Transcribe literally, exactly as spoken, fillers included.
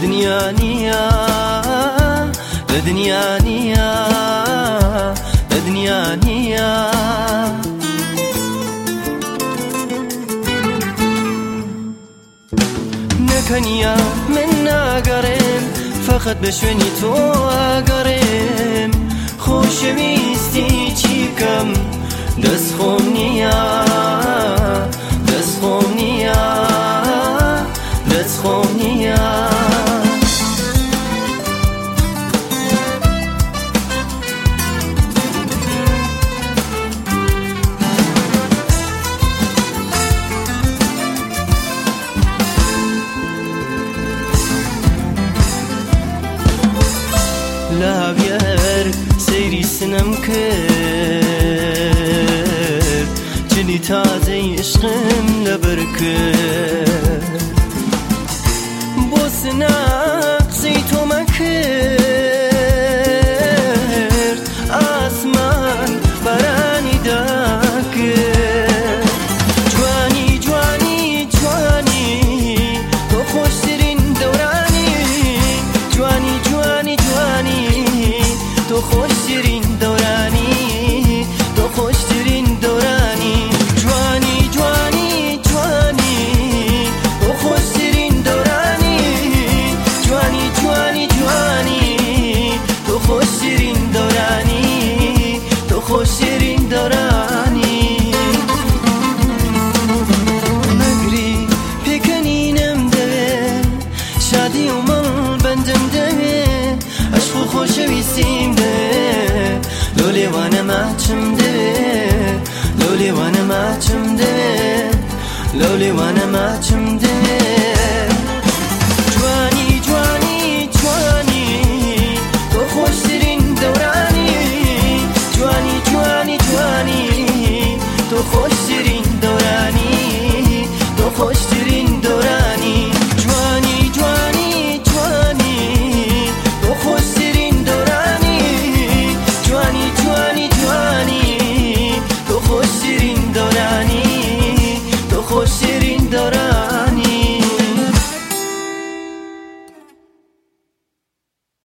دنیا نیا دنیا نیا دنیا نیا نکنیا من ناگرم فقط بشونی تو آگرم خوشویستی چی بکم دست خوم نیا دست خوم نیا دست خوم نیا لابیار سیری سنم کرد جلی تازه عشقم لبر کرد بو سناق سی تو مکرد آسمان برانی دا کرد جوانی جوانی جوانی تو خوشترین دورانی جوانی جوانی جوانی تو خوشترین دورانی تو خوشترین دورانی جوانی جوانی جوانی تو خوشترین دورانی جوانی جوانی جوانی تو خوشترین دورانی تو خوشترین دورانی مگری پکنینم ده شادی و مال بندم ده عشق و خوشویستیم ده لولی وانه ماچم ده لولی وانه ماچم ده لولی وانه ماچم ده